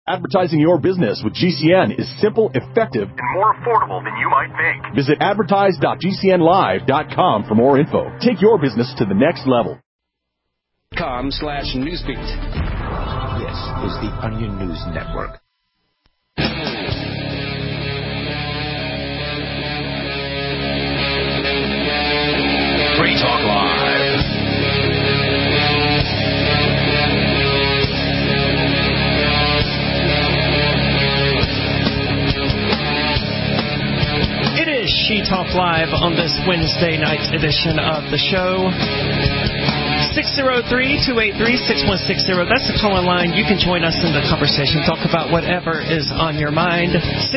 Advertising your business with GCN is simple, effective, and more affordable than you might think. Visit advertise.gcnlive.com for more info. Take your business to the next level. .com/newsbeat. This is the Onion News Network. Free Talk Live. It is She Talk Live on this Wednesday night edition of the show. 603-283-6160. That's the call-in line. You can join us in the conversation. Talk about whatever is on your mind.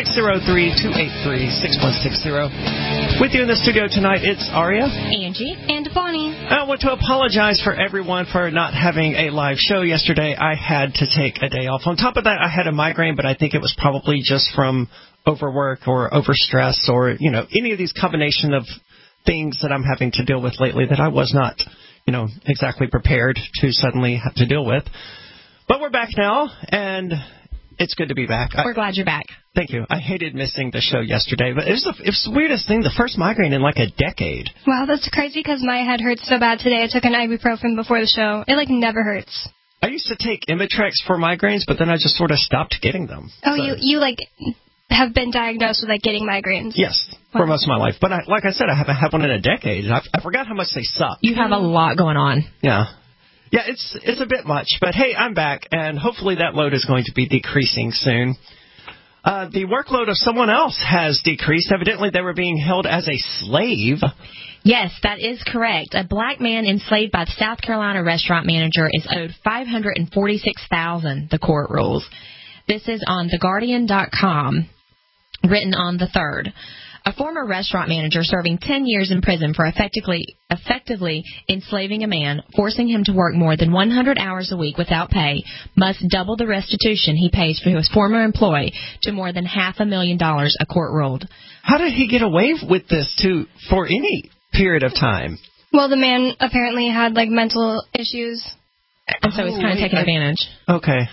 603-283-6160. With you in the studio tonight, it's Aria, Angie, and Bonnie. I want to apologize for everyone for not having a live show yesterday. I had to take a day off. On top of that, I had a migraine, but I think it was probably just from overwork or overstress or, any of these combination of things that I'm having to deal with lately that I was not exactly prepared to suddenly have to deal with. But we're back now, and it's good to be back. We're glad you're back. Thank you. I hated missing the show yesterday, but it was the weirdest thing, the first migraine in like a decade. Wow, that's crazy because my head hurts so bad today. I took an ibuprofen before the show. It, never hurts. I used to take Imitrex for migraines, but then I just sort of stopped getting them. Oh, so. you have been diagnosed with, getting migraines? Yes, for most of my life. But like I said, I haven't had one in a decade. I forgot how much they suck. You have a lot going on. Yeah. Yeah, it's a bit much. But, hey, I'm back, and hopefully that load is going to be decreasing soon. The workload of someone else has decreased. Evidently, they were being held as a slave. Yes, that is correct. A black man enslaved by the South Carolina restaurant manager is owed $546,000, the court rules. This is on TheGuardian.com, written on the 3rd. A former restaurant manager serving 10 years in prison for effectively enslaving a man, forcing him to work more than 100 hours a week without pay, must double the restitution he pays for his former employee to more than $500,000, a court ruled. How did he get away with this for any period of time? Well, the man apparently had, mental issues. And so he's kind of taking advantage. Okay.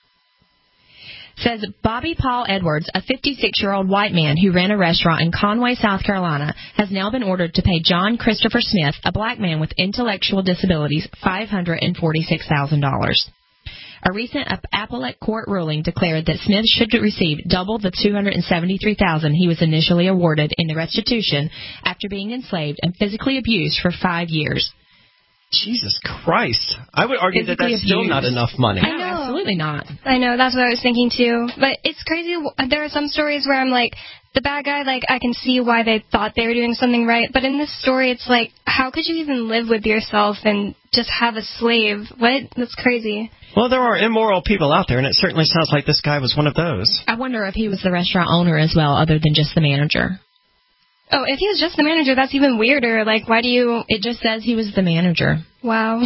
Says Bobby Paul Edwards, a 56-year-old white man who ran a restaurant in Conway, South Carolina, has now been ordered to pay John Christopher Smith, a black man with intellectual disabilities, $546,000. A recent appellate court ruling declared that Smith should receive double the $273,000 he was initially awarded in the restitution after being enslaved and physically abused for 5 years. Jesus Christ. I would argue that that's still not enough money. I know, absolutely not. I know, that's what I was thinking too. But it's crazy. There are some stories where I'm the bad guy, I can see why they thought they were doing something right. But in this story, it's how could you even live with yourself and just have a slave? What? That's crazy. Well, there are immoral people out there, and it certainly sounds like this guy was one of those. I wonder if he was the restaurant owner as well, other than just the manager. Oh, if he was just the manager, that's even weirder. Why do you... It just says he was the manager. Wow.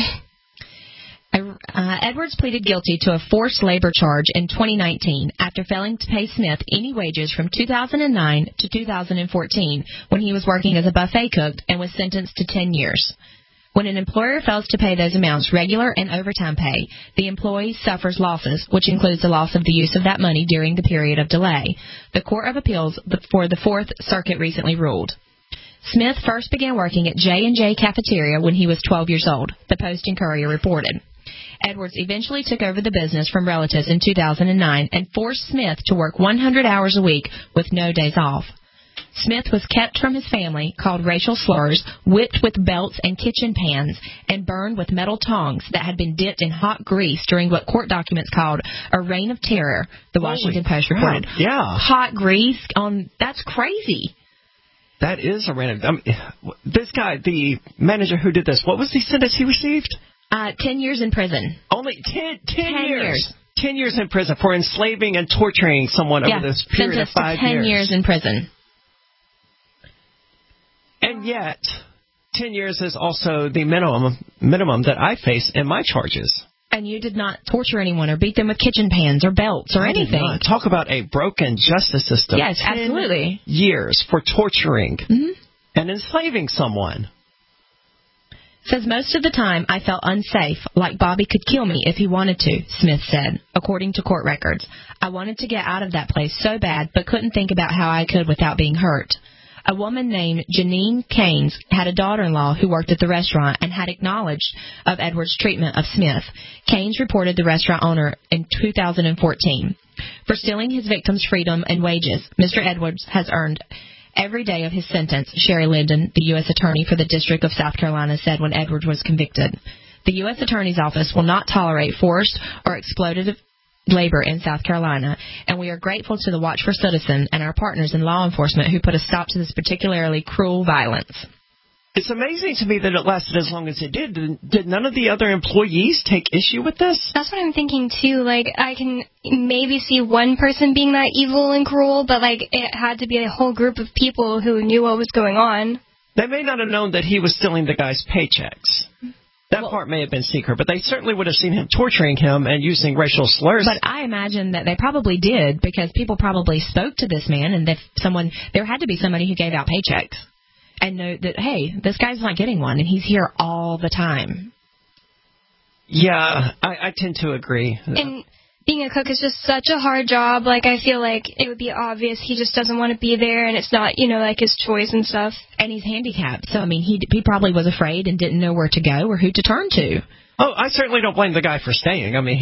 Edwards pleaded guilty to a forced labor charge in 2019 after failing to pay Smith any wages from 2009 to 2014 when he was working as a buffet cook and was sentenced to 10 years. When an employer fails to pay those amounts, regular and overtime pay, the employee suffers losses, which includes the loss of the use of that money during the period of delay. The Court of Appeals for the Fourth Circuit recently ruled. Smith first began working at J&J Cafeteria when he was 12 years old, the Post and Courier reported. Edwards eventually took over the business from relatives in 2009 and forced Smith to work 100 hours a week with no days off. Smith was kept from his family, called racial slurs, whipped with belts and kitchen pans, and burned with metal tongs that had been dipped in hot grease during what court documents called a reign of terror, the Washington Post reported. Yeah. Hot grease that's crazy. That is a random... this guy, the manager who did this, what was the sentence he received? 10 years in prison. Only 10 years. 10 years in prison for enslaving and torturing someone over this period of 5 years. 10 years in prison. And yet, 10 years is also the minimum that I face in my charges. And you did not torture anyone or beat them with kitchen pans or belts or anything. Did not. Talk about a broken justice system. Yes, 10 absolutely. Years for torturing and enslaving someone. Says, most of the time I felt unsafe, like Bobby could kill me if he wanted to, Smith said, according to court records. I wanted to get out of that place so bad, but couldn't think about how I could without being hurt. A woman named Janine Keynes had a daughter-in-law who worked at the restaurant and had acknowledged of Edwards' treatment of Smith. Keynes reported the restaurant owner in 2014. For stealing his victim's freedom and wages, Mr. Edwards has earned every day of his sentence, Sherry Linden, the U.S. Attorney for the District of South Carolina, said when Edwards was convicted. The U.S. Attorney's Office will not tolerate forced or exploitative labor in South Carolina, and we are grateful to the Watch for Citizen and our partners in law enforcement who put a stop to this particularly cruel violence. It's amazing to me that it lasted as long as it did. Did none of the other employees take issue with this? That's what I'm thinking, too. Like, I can maybe see one person being that evil and cruel, but, like, it had to be a whole group of people who knew what was going on. They may not have known that he was stealing the guy's paychecks. That part may have been secret, but they certainly would have seen him torturing him and using racial slurs. But I imagine that they probably did, because people probably spoke to this man, and there had to be somebody who gave out paychecks and know that, hey, this guy's not getting one, and he's here all the time. Yeah, I tend to agree. And being a cook is just such a hard job. Like, I feel like it would be obvious he just doesn't want to be there, and it's not, like his choice and stuff. And he's handicapped, so, I mean, he probably was afraid and didn't know where to go or who to turn to. Oh, I certainly don't blame the guy for staying. I mean,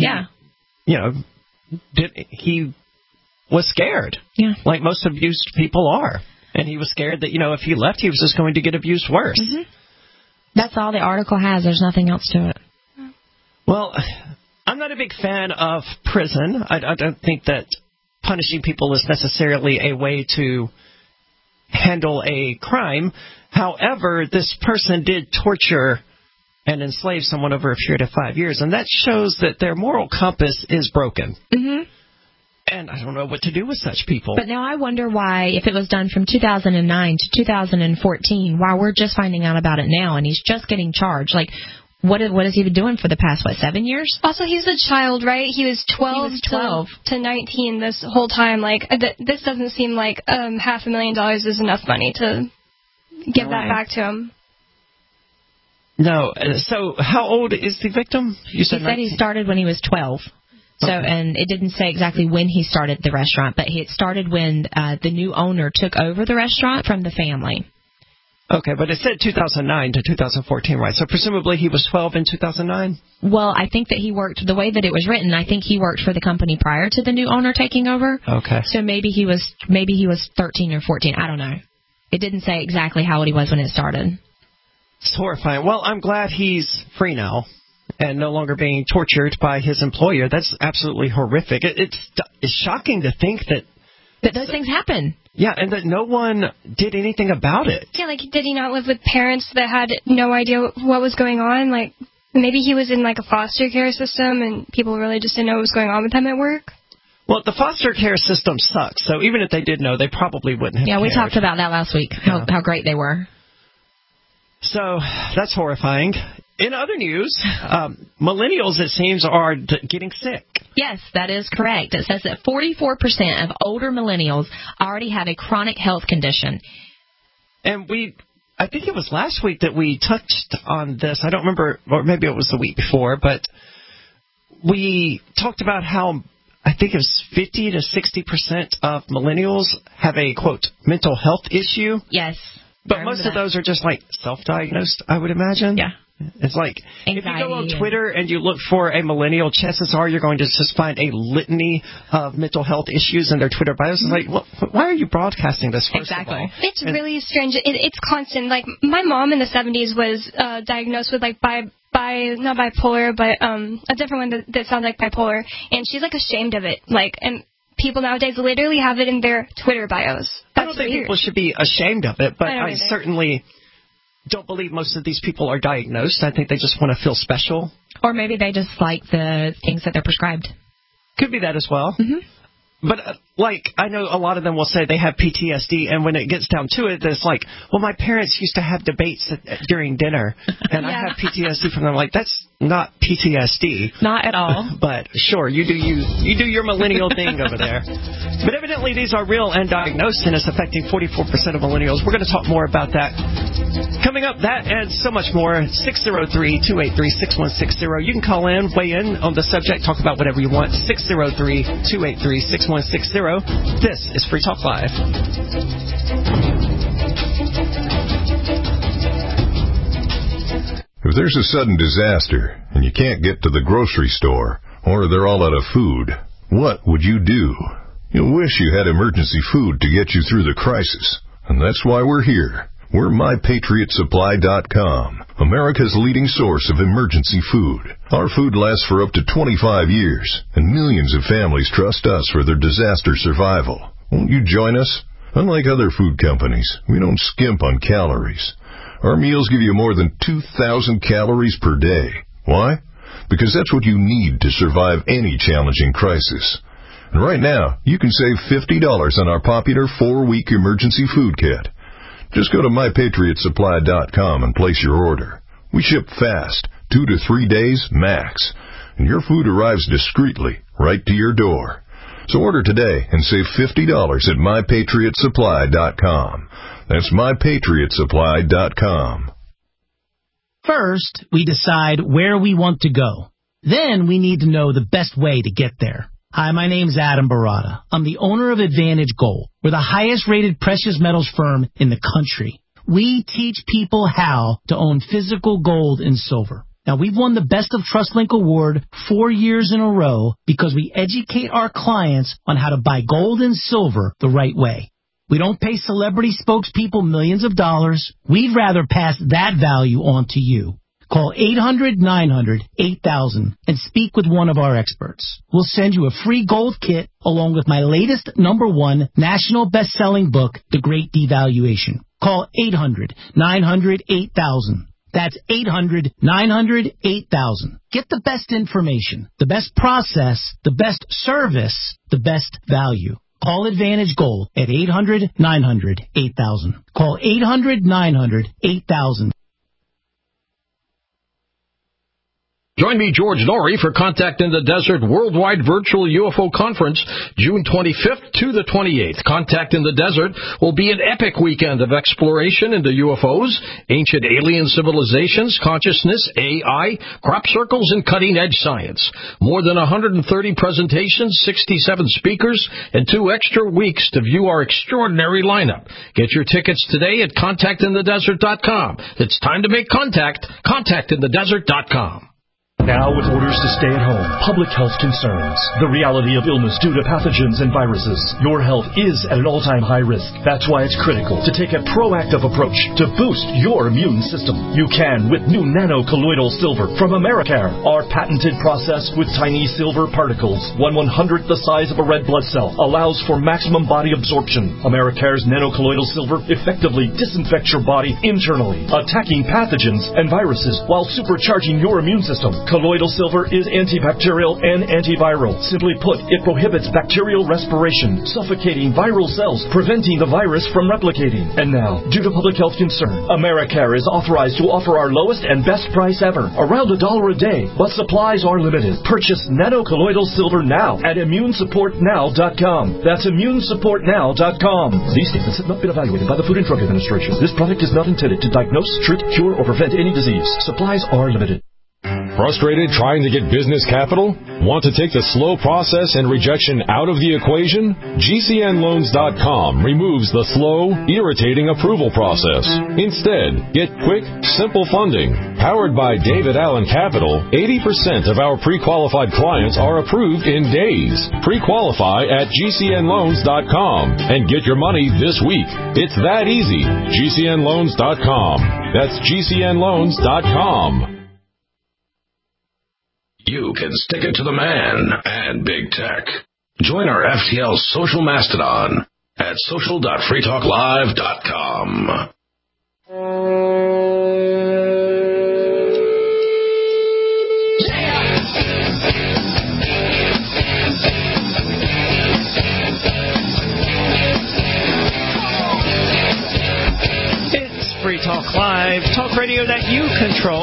he was scared. Yeah. Like most abused people are. And he was scared that, if he left, he was just going to get abused worse. Mm-hmm. That's all the article has. There's nothing else to it. Well, I'm not a big fan of prison. I don't think that punishing people is necessarily a way to handle a crime. However, this person did torture and enslave someone over a period of 5 years, and that shows that their moral compass is broken. Mm-hmm. And I don't know what to do with such people. But now I wonder why, if it was done from 2009 to 2014, why we're just finding out about it now, and he's just getting charged. Like, what has he been doing for the past, 7 years? Also, he's a child, right? He was 12 to 19 this whole time. Like, this doesn't seem like $500,000 is enough money to give that back to him. No. So how old is the victim? He said he started when he was 12. So, and it didn't say exactly when he started the restaurant, but it started when the new owner took over the restaurant from the family. Okay, but it said 2009 to 2014, right? So presumably he was 12 in 2009? Well, I think that he worked, the way that it was written, I think he worked for the company prior to the new owner taking over. Okay. So maybe he was 13 or 14. I don't know. It didn't say exactly how old he was when it started. It's horrifying. Well, I'm glad he's free now and no longer being tortured by his employer. That's absolutely horrific. It's shocking to think that those things happen. Yeah, and that no one did anything about it. Yeah, like, did he not live with parents that had no idea what was going on? Like, maybe he was in, like, a foster care system and people really just didn't know what was going on with him at work? Well, the foster care system sucks, so even if they did know, they probably wouldn't have cared. We talked about that last week, how great they were. So, that's horrifying. In other news, millennials, it seems, are getting sick. Yes, that is correct. It says that 44% of older millennials already have a chronic health condition. And I think it was last week that we touched on this. I don't remember, or maybe it was the week before, but we talked about how I think it was 50 to 60% of millennials have a, quote, mental health issue. Yes. But most of those are just, like, self-diagnosed, I would imagine. Yeah. It's like, anxiety, if you go on Twitter and you look for a millennial, chances are you're going to just find a litany of mental health issues in their Twitter bios. It's like, why are you broadcasting this, first of all? It's really strange. It's constant. Like, my mom in the 70s was diagnosed with, like, not bipolar, but a different one that sounds like bipolar. And she's, like, ashamed of it. Like, and people nowadays literally have it in their Twitter bios. I don't think people should be ashamed of it, but I certainly don't believe most of these people are diagnosed. I think they just want to feel special. Or maybe they just like the things that they're prescribed. Could be that as well. Mm-hmm. But, I know a lot of them will say they have PTSD, and when it gets down to it, it's like, well, my parents used to have debates during dinner, and I have PTSD from them. Like, that's not PTSD. Not at all. But, sure, you do your millennial thing over there. But evidently these are real and diagnosed, and it's affecting 44% of millennials. We're going to talk more about that Coming up, that and so much more. 603-283-6160. You can call in, weigh in on the subject, talk about whatever you want. 603-283-6160. This is Free Talk Live. If there's a sudden disaster and you can't get to the grocery store, or they're all out of food, what would you do? You'll wish you had emergency food to get you through the crisis. And that's why we're here. We're MyPatriotSupply.com, America's leading source of emergency food. Our food lasts for up to 25 years, and millions of families trust us for their disaster survival. Won't you join us? Unlike other food companies, we don't skimp on calories. Our meals give you more than 2,000 calories per day. Why? Because that's what you need to survive any challenging crisis. And right now, you can save $50 on our popular 4-week emergency food kit. Just go to MyPatriotSupply.com and place your order. We ship fast, 2 to 3 days max, and your food arrives discreetly right to your door. So order today and save $50 at MyPatriotSupply.com. That's MyPatriotSupply.com. First, we decide where we want to go. Then we need to know the best way to get there. Hi, my name's Adam Barada. I'm the owner of Advantage Gold. We're the highest-rated precious metals firm in the country. We teach people how to own physical gold and silver. Now, we've won the Best of TrustLink Award 4 years in a row because we educate our clients on how to buy gold and silver the right way. We don't pay celebrity spokespeople millions of dollars. We'd rather pass that value on to you. Call 800-900-8000 and speak with one of our experts. We'll send you a free gold kit along with my latest #1 national best-selling book, The Great Devaluation. Call 800-900-8000. That's 800-900-8000. Get the best information, the best process, the best service, the best value. Call Advantage Gold at 800-900-8000. Call 800-900-8000. Join me, George Norrie, for Contact in the Desert Worldwide Virtual UFO Conference, June 25th to the 28th. Contact in the Desert will be an epic weekend of exploration into UFOs, ancient alien civilizations, consciousness, AI, crop circles, and cutting-edge science. More than 130 presentations, 67 speakers, and 2 extra weeks to view our extraordinary lineup. Get your tickets today at contactinthedesert.com. It's time to make contact. Contactinthedesert.com. Now with orders to stay at home, public health concerns, the reality of illness due to pathogens and viruses, your health is at an all-time high risk. That's why it's critical to take a proactive approach to boost your immune system. You can with new nano-colloidal silver from Americare. Our patented process with tiny silver particles, 1/100th the size of a red blood cell, allows for maximum body absorption. Americare's nano-colloidal silver effectively disinfects your body internally, attacking pathogens and viruses while supercharging your immune system. Colloidal silver is antibacterial and antiviral. Simply put, it prohibits bacterial respiration, suffocating viral cells, preventing the virus from replicating. And now, due to public health concern, Americare is authorized to offer our lowest and best price ever, around $1 a day, but supplies are limited. Purchase nano-colloidal silver now at ImmuneSupportNow.com. That's ImmuneSupportNow.com. These statements have not been evaluated by the Food and Drug Administration. This product is not intended to diagnose, treat, cure, or prevent any disease. Supplies are limited. Frustrated trying to get business capital? Want to take the slow process and rejection out of the equation? GCNLoans.com removes the slow, irritating approval process. Instead, get quick, simple funding. Powered by David Allen Capital, 80% of our pre-qualified clients are approved in days. Pre-qualify at GCNLoans.com and get your money this week. It's that easy. GCNLoans.com. That's GCNLoans.com. You can stick it to the man and big tech. Join our FTL social mastodon at social.freetalklive.com. It's Free Talk Live, talk radio that you control.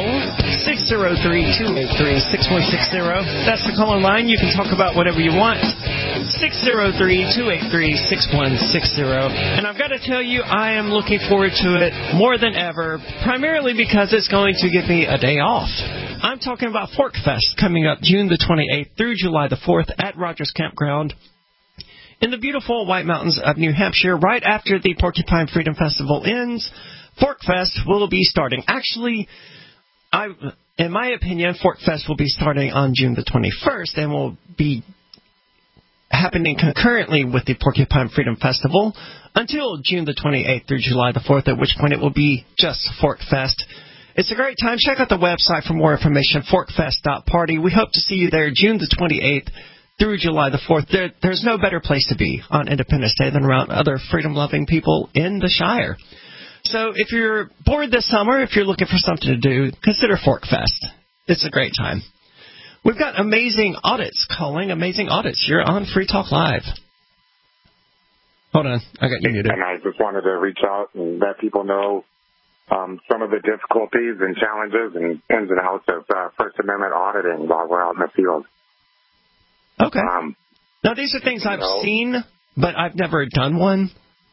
603-283-6160. That's the call-in line. You can talk about whatever you want. 603-283-6160. And I've got to tell you, I am looking forward to it more than ever, primarily because it's going to give me a day off. I'm talking about Fork Fest coming up June the 28th through July the 4th at Rogers Campground in the beautiful White Mountains of New Hampshire. Right after the Porcupine Freedom Festival ends, Fork Fest will be starting. Actually, in my opinion, Fork Fest will be starting on June the 21st and will be happening concurrently with the Porcupine Freedom Festival until June the 28th through July the 4th, at which point it will be just Fork Fest. It's a great time. Check out the website for more information, forkfest.party. We hope to see you there June the 28th through July the 4th. There's no better place to be on Independence Day than around other freedom-loving people in the Shire. So if you're bored this summer, if you're looking for something to do, consider Fork Fest. It's a great time. We've got Amazing Audits calling. Amazing Audits, you're on Free Talk Live. Hold on, I got you muted. And I just wanted to reach out and let people know some of the difficulties and challenges and ins and outs of First Amendment auditing while we're out in the field. Okay. Now, these are things I've seen, but I've never done one.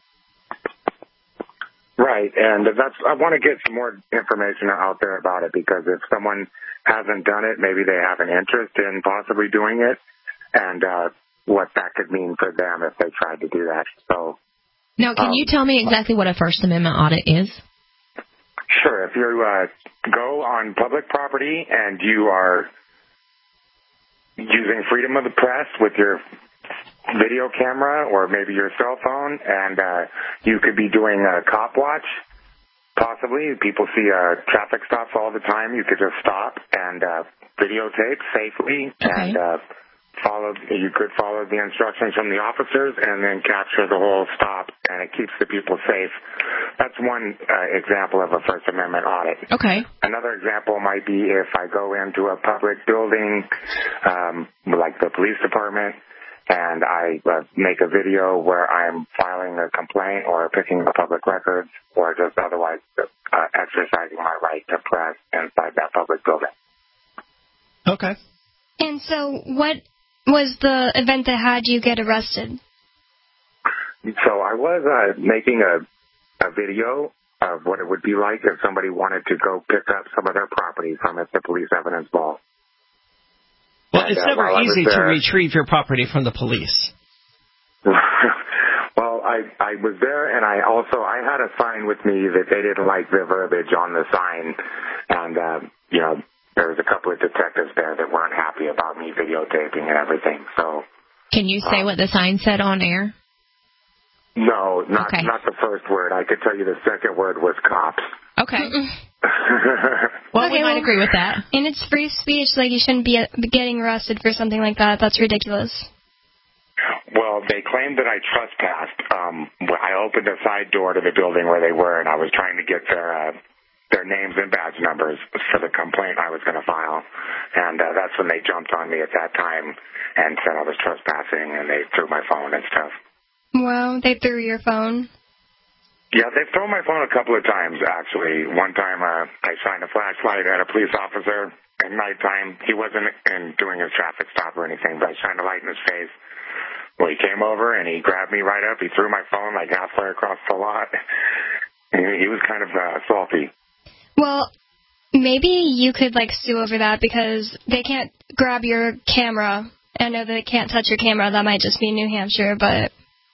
Right, and I want to get some more information out there about it, because if someone hasn't done it, maybe they have an interest in possibly doing it, and what that could mean for them if they tried to do that. So, now, can you tell me exactly what a First Amendment audit is? Sure. If you go on public property and you are using freedom of the press with your video camera or maybe your cell phone, and you could be doing a cop watch, possibly. People see traffic stops all the time. You could just stop and videotape safely, and you could follow the instructions from the officers and then capture the whole stop, and it keeps the people safe. That's one example of a First Amendment audit. Okay. Another example might be if I go into a public building, like the police department, and I make a video where I'm filing a complaint or picking up public records or just otherwise exercising my right to press inside that public building. Okay. And so what was the event that had you get arrested? So I was making a video of what it would be like if somebody wanted to go pick up some of their property from the police evidence vault. Well, it's never easy to retrieve your property from the police. Well, I was there, and I had a sign with me that they didn't like the verbiage on the sign, and there was a couple of detectives there that weren't happy about me videotaping and everything. So, can you say what the sign said on air? No, not the first word. I could tell you the second word was cops. Okay. Well, we might agree with that. And it's free speech. Like, you shouldn't be getting arrested for something like that. That's ridiculous. Well, they claimed that I trespassed. I opened a side door to the building where they were, and I was trying to get their names and badge numbers for the complaint I was going to file. And that's when they jumped on me at that time and said I was trespassing, and they threw my phone and stuff. Wow, they threw your phone? Yeah, they've thrown my phone a couple of times, actually. One time I shined a flashlight at a police officer at nighttime. He wasn't doing his traffic stop or anything, but I shined a light in his face. Well, he came over and he grabbed me right up. He threw my phone like halfway across the lot. He was kind of salty. Well, maybe you could, sue over that, because they can't grab your camera. I know they can't touch your camera. That might just be New Hampshire, but...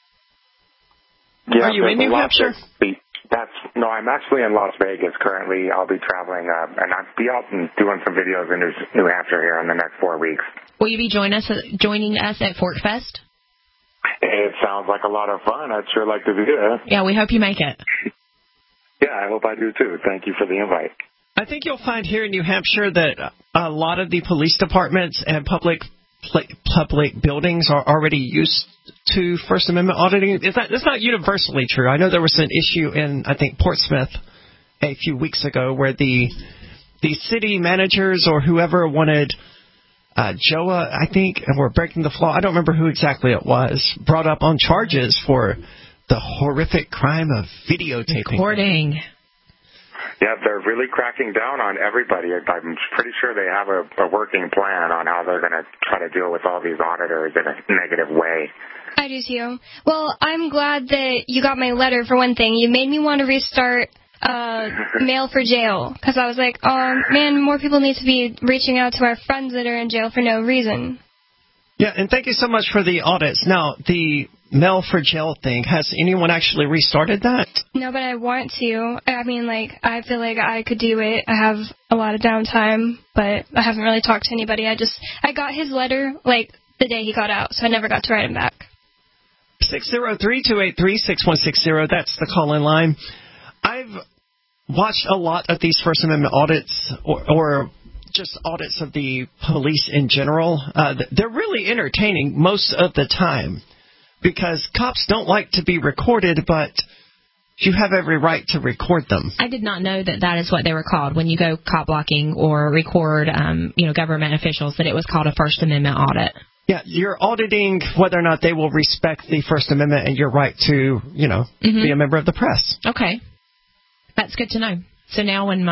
Yeah, are you in New Hampshire? No, I'm actually in Las Vegas currently. I'll be traveling, and I'll be out and doing some videos in New Hampshire here in the next 4 weeks. Will you be joining us at Fork Fest? It sounds like a lot of fun. I'd sure like to do that. Yeah, we hope you make it. Yeah, I hope I do too. Thank you for the invite. I think you'll find here in New Hampshire that a lot of the police departments and public buildings are already used to First Amendment auditing. It's not universally true. I know there was an issue in, I think, Portsmouth a few weeks ago where the city managers or whoever wanted JOA, I think, and were breaking the law. I don't remember who exactly it was, brought up on charges for the horrific crime of videotaping. Recording. Yeah, they're really cracking down on everybody. I'm pretty sure they have a working plan on how they're going to try to deal with all these auditors in a negative way. I do too. Well, I'm glad that you got my letter, for one thing. You made me want to restart Mail for Jail, because I was like, oh, man, more people need to be reaching out to our friends that are in jail for no reason. Yeah, and thank you so much for the audits. Now, the Mail for Jail thing, has anyone actually restarted that? No, but I want to. I mean, like, I feel like I could do it. I have a lot of downtime, but I haven't really talked to anybody. I got his letter, like, the day he got out, so I never got to write him back. 603-283-6160, that's the call-in line. I've watched a lot of these First Amendment audits, or just audits of the police in general. They're really entertaining most of the time, because cops don't like to be recorded, but you have every right to record them. I did not know that is what they were called when you go cop blocking or record, government officials, that it was called a First Amendment audit. Yeah, you're auditing whether or not they will respect the First Amendment and your right to, be a member of the press. Okay. That's good to know. So now when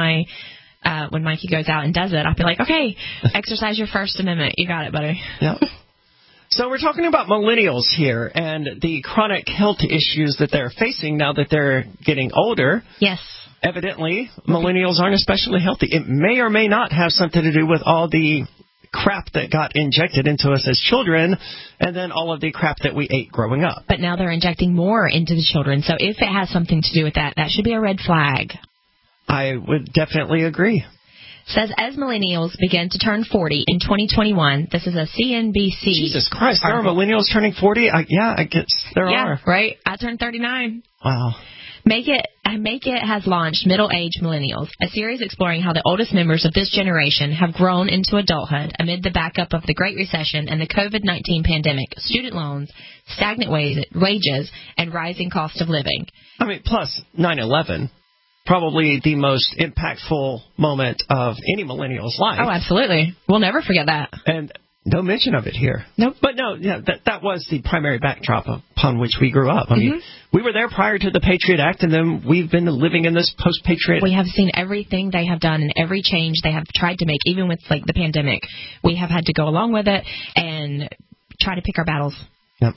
Mikey goes out and does it, I'll be like, okay, exercise your First Amendment. You got it, buddy. Yeah. So we're talking about millennials here and the chronic health issues that they're facing now that they're getting older. Yes. Evidently, millennials aren't especially healthy. It may or may not have something to do with all the crap that got injected into us as children, and then all of the crap that we ate growing up. But now they're injecting more into the children, so if it has something to do with that, that should be a red flag. I would definitely agree. Says, as millennials begin to turn 40 in 2021, this is a CNBC. Jesus Christ, there are millennials turning 40? I guess there are. Yeah, right? I turned 39. Wow. Make It has launched Middle Age Millennials, a series exploring how the oldest members of this generation have grown into adulthood amid the backup of the Great Recession and the COVID-19 pandemic, student loans, stagnant wages, and rising cost of living. I mean, plus 9/11, probably the most impactful moment of any millennial's life. Oh, absolutely. We'll never forget that. And no mention of it here. Nope. But no, yeah, that was the primary backdrop upon which we grew up. I mean, we were there prior to the Patriot Act, and then we've been living in this post-Patriot. We have seen everything they have done and every change they have tried to make, even with the pandemic. We have had to go along with it and try to pick our battles. Yep.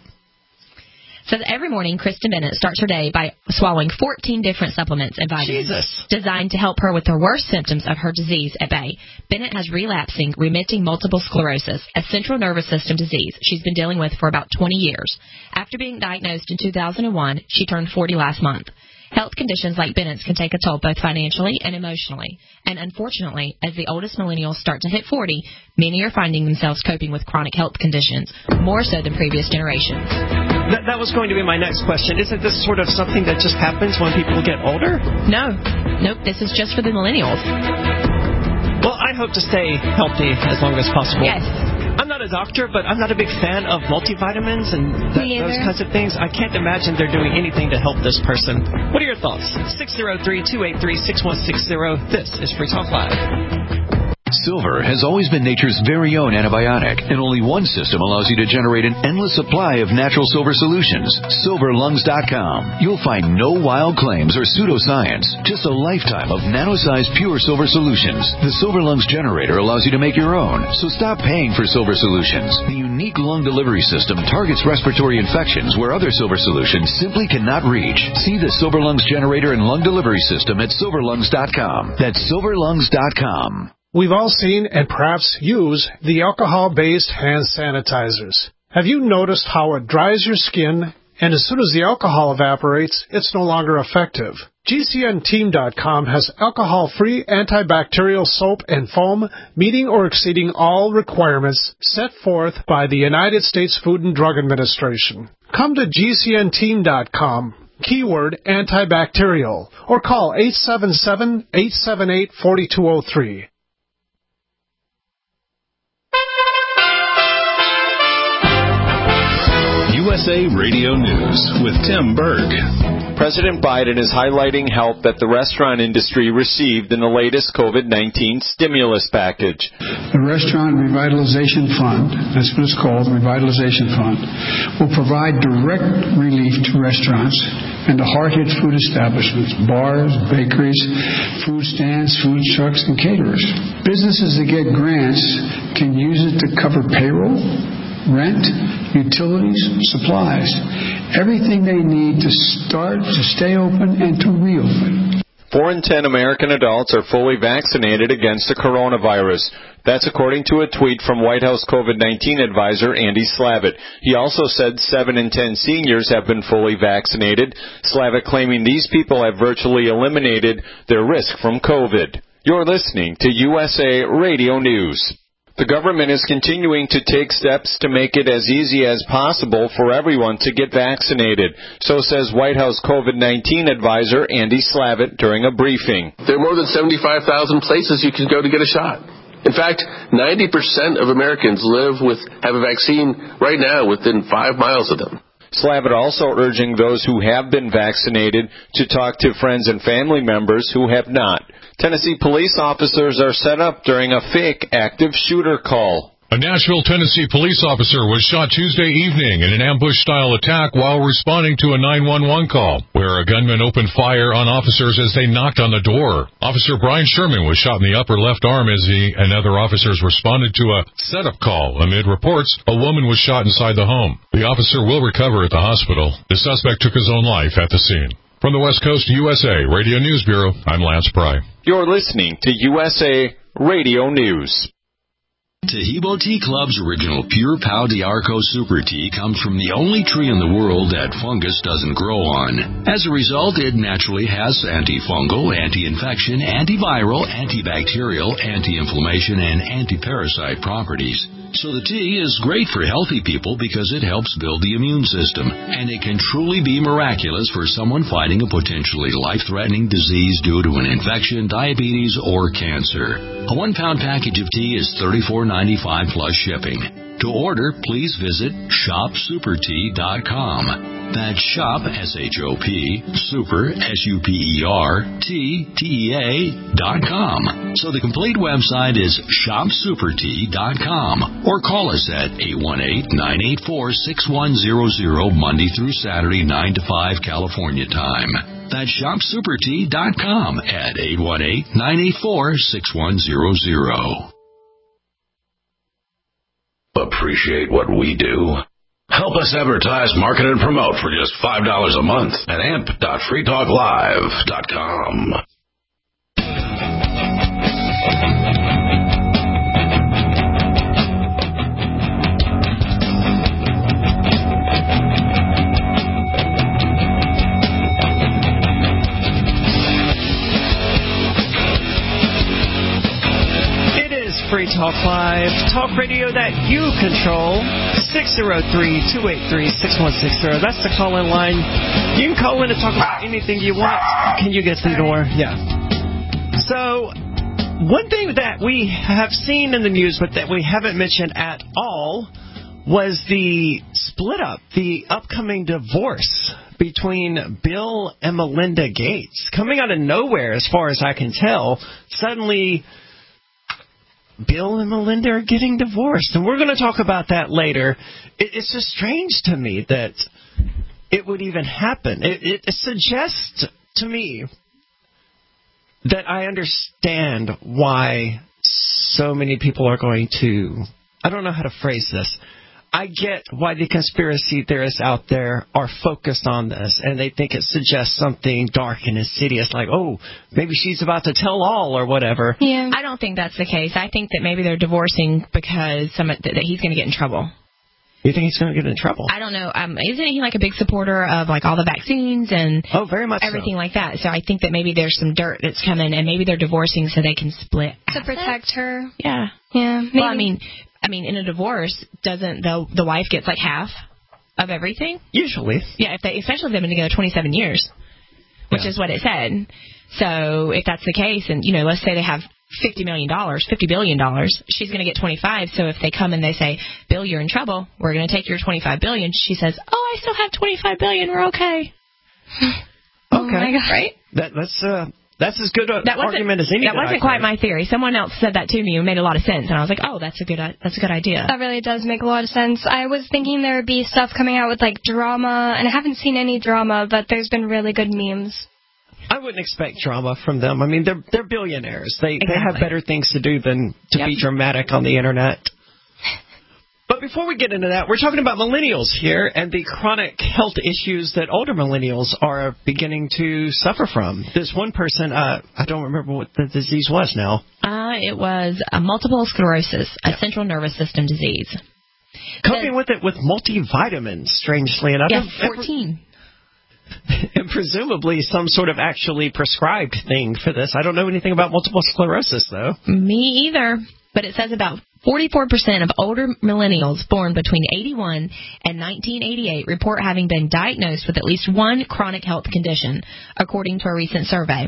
Says every morning, Kristen Bennett starts her day by swallowing 14 different supplements and vitamins designed to help her with the worst symptoms of her disease at bay. Bennett has relapsing, remitting multiple sclerosis, a central nervous system disease she's been dealing with for about 20 years. After being diagnosed in 2001, she turned 40 last month. Health conditions like Bennett's can take a toll both financially and emotionally. And unfortunately, as the oldest millennials start to hit 40, many are finding themselves coping with chronic health conditions, more so than previous generations. That was going to be my next question. Isn't this sort of something that just happens when people get older? No. Nope, this is just for the millennials. Well, I hope to stay healthy as long as possible. Yes. I'm not a doctor, but I'm not a big fan of multivitamins and those kinds of things. I can't imagine they're doing anything to help this person. What are your thoughts? 603-283-6160. This is Free Talk Live. Silver has always been nature's very own antibiotic, and only one system allows you to generate an endless supply of natural silver solutions. SilverLungs.com. You'll find no wild claims or pseudoscience, just a lifetime of nano-sized pure silver solutions. The Silver Lungs generator allows you to make your own, so stop paying for silver solutions. The unique lung delivery system targets respiratory infections where other silver solutions simply cannot reach. See the Silver Lungs generator and lung delivery system at SilverLungs.com. That's SilverLungs.com. We've all seen and perhaps use the alcohol-based hand sanitizers. Have you noticed how it dries your skin, and as soon as the alcohol evaporates, it's no longer effective? GCNteam.com has alcohol-free antibacterial soap and foam meeting or exceeding all requirements set forth by the United States Food and Drug Administration. Come to GCNteam.com. Keyword antibacterial, or call 877-878-4203. USA Radio News with Tim Berg. President Biden is highlighting help that the restaurant industry received in the latest COVID-19 stimulus package. The Restaurant Revitalization Fund, that's what it's called, the Revitalization Fund, will provide direct relief to restaurants and the hard-hit food establishments, bars, bakeries, food stands, food trucks, and caterers. Businesses that get grants can use it to cover payroll, rent, utilities, supplies, everything they need to start, to stay open, and to reopen. 4 in 10 American adults are fully vaccinated against the coronavirus. That's according to a tweet from White House COVID-19 advisor Andy Slavitt. He also said 7 in 10 seniors have been fully vaccinated, Slavitt claiming these people have virtually eliminated their risk from COVID. You're listening to USA Radio News. The government is continuing to take steps to make it as easy as possible for everyone to get vaccinated, so says White House COVID-19 advisor Andy Slavitt during a briefing. There are more than 75,000 places you can go to get a shot. In fact, 90% of Americans have a vaccine right now within 5 miles of them. Slavitt also urging those who have been vaccinated to talk to friends and family members who have not. Tennessee police officers are set up during a fake active shooter call. A Nashville, Tennessee police officer was shot Tuesday evening in an ambush-style attack while responding to a 911 call, where a gunman opened fire on officers as they knocked on the door. Officer Brian Sherman was shot in the upper left arm as he and other officers responded to a setup call. Amid reports, a woman was shot inside the home. The officer will recover at the hospital. The suspect took his own life at the scene. From the West Coast USA Radio News Bureau, I'm Lance Pry. You're listening to USA Radio News. Tahibo Tea Club's original Pure Pau d'Arco Super Tea comes from the only tree in the world that fungus doesn't grow on. As a result, it naturally has antifungal, anti-infection, antiviral, antibacterial, anti-inflammation, and anti-parasite properties. So the tea is great for healthy people because it helps build the immune system, and it can truly be miraculous for someone fighting a potentially life-threatening disease due to an infection, diabetes, or cancer. A 1-pound package of tea is $34.95 plus shipping. To order, please visit shopsupertea.com. That's shop, S-H-O-P, super, S-U-P-E-R, T-T-E-A.com. So the complete website is shopsupertea.com. Or call us at 818-984-6100 Monday through Saturday, 9 to 5 California time. That's shopsupertea.com at 818-984-6100. Appreciate what we do? Help us advertise, market, and promote for just $5 a month at amp.freetalklive.com. Free Talk Live, talk radio that you control. 603-283-6160. That's the call-in line. You can call in and talk about anything you want. Can you get through the door? Yeah. So, one thing that we have seen in the news, but that we haven't mentioned at all, was the split up, the upcoming divorce between Bill and Melinda Gates. Coming out of nowhere, as far as I can tell, suddenly Bill and Melinda are getting divorced, and we're going to talk about that later. It's just strange to me that it would even happen. It suggests to me that I understand why so many people are going to... I don't know how to phrase this. I get why the conspiracy theorists out there are focused on this, and they think it suggests something dark and insidious, like, oh, maybe she's about to tell all or whatever. Yeah, I don't think that's the case. I think that maybe they're divorcing because that he's going to get in trouble. You think he's going to get in trouble? I don't know. Isn't he like a big supporter of like all the vaccines and very much everything like that? So I think that maybe there's some dirt that's coming, and maybe they're divorcing so they can split to protect her. Yeah. Yeah. Maybe. Well, I mean, in a divorce, doesn't the wife gets like half of everything? Usually. Yeah, especially if they've been together 27 years, which is what it said. So if that's the case, and let's say they have $50 billion, she's going to get 25. So if they come and they say, Bill, you're in trouble, we're going to take your $25 billion. She says, oh, I still have $25 billion. We're okay. Okay. Oh my God. Right? That's as good an argument as any. That wasn't quite my theory. Someone else said that to me. It made a lot of sense, and I was like, "Oh, that's a good idea." That really does make a lot of sense. I was thinking there would be stuff coming out with like drama, and I haven't seen any drama, but there's been really good memes. I wouldn't expect drama from them. I mean, they're billionaires. They have better things to do than to be dramatic on the internet. But before we get into that, we're talking about millennials here and the chronic health issues that older millennials are beginning to suffer from. This one person, I don't remember what the disease was now. It was multiple sclerosis, a central nervous system disease. Coping with it with multivitamins, strangely enough. Yes, 14. And presumably some sort of actually prescribed thing for this. I don't know anything about multiple sclerosis, though. Me either. But it says about 44% of older millennials born between 81 and 1988 report having been diagnosed with at least one chronic health condition, according to a recent survey.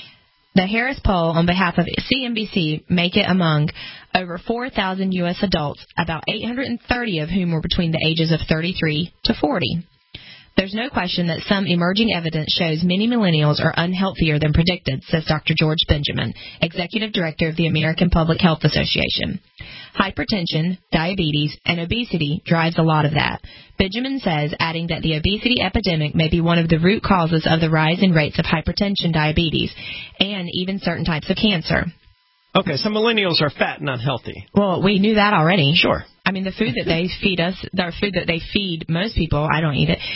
The Harris poll on behalf of CNBC make it among over 4,000 U.S. adults, about 830 of whom were between the ages of 33 to 40. There's no question that some emerging evidence shows many millennials are unhealthier than predicted, says Dr. George Benjamin, Executive Director of the American Public Health Association. Hypertension, diabetes, and obesity drives a lot of that. Benjamin says, adding that the obesity epidemic may be one of the root causes of the rise in rates of hypertension, diabetes, and even certain types of cancer. Okay, so millennials are fat and unhealthy. Well, we knew that already. Sure. I mean, the food that they feed us, the food that they feed most people, I don't eat it,